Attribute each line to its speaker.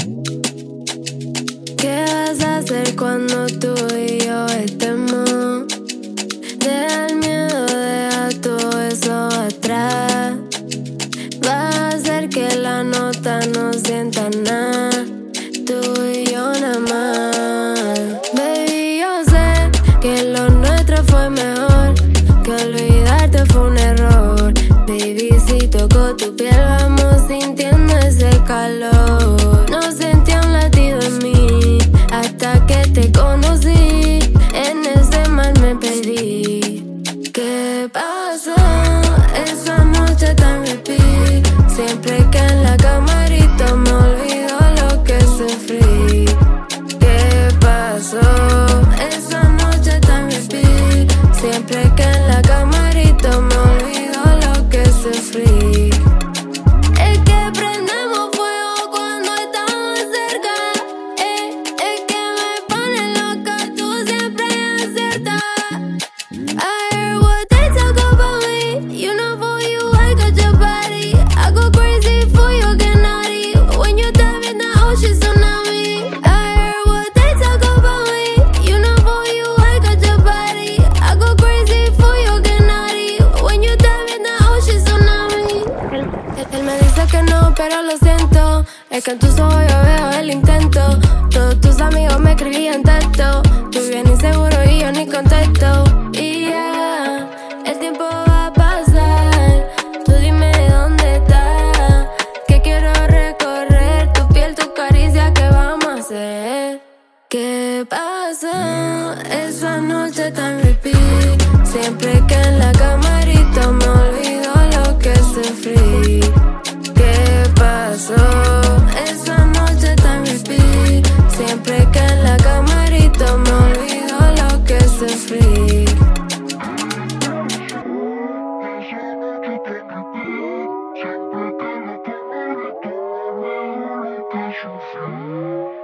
Speaker 1: ¿Qué vas a hacer cuando tú y yo estemos? Deja el miedo, deja todo eso atrás. Vas a hacer que la nota no sienta nada, tú y yo nada más. Baby, yo sé que lo nuestro fue mejor, que olvidarte fue un error. Baby, si toco tu piel vamos sintiendo ese calor. No sentía un latido en mí hasta que te conocí. En ese mar me perdí. ¿Qué pasó? Esa noche tan repeat. Siempre que en la camarita me olvido lo que sufrí. ¿Qué pasó? Esa noche tan repeat. Siempre que en la camarita me olvido lo que sufrí. Es que prendemos fuego cuando estamos cerca. Es que me pone loca, tú siempre aciertas. I heard what they talk about me. You know for you I got your body. I go crazy for you, get naughty. When you dive in the ocean tsunami. I heard what they talk about me. You know for you I got your body. I go crazy for you, get naughty. When you dive in the ocean tsunami. Él me dice que no, pero lo siento. Es que en tus ojos yo veo el intento. Todos tus amigos me escribían texto. Tú bien inseguro y yo ni contesto. Y ya, el tiempo va a pasar. Tú dime dónde estás. Que quiero recorrer tu piel, tu caricia, ¿qué vamos a hacer? ¿Qué pasó? Esa noche tan repeat. Siempre que en la camarita me olvido lo que sufrí. ¿Qué pasó? Esa noche tan repeat. Siempre que en la camarita me olvido lo que sufrí.
Speaker 2: Siempre que la camarita me olvido lo que sufrí.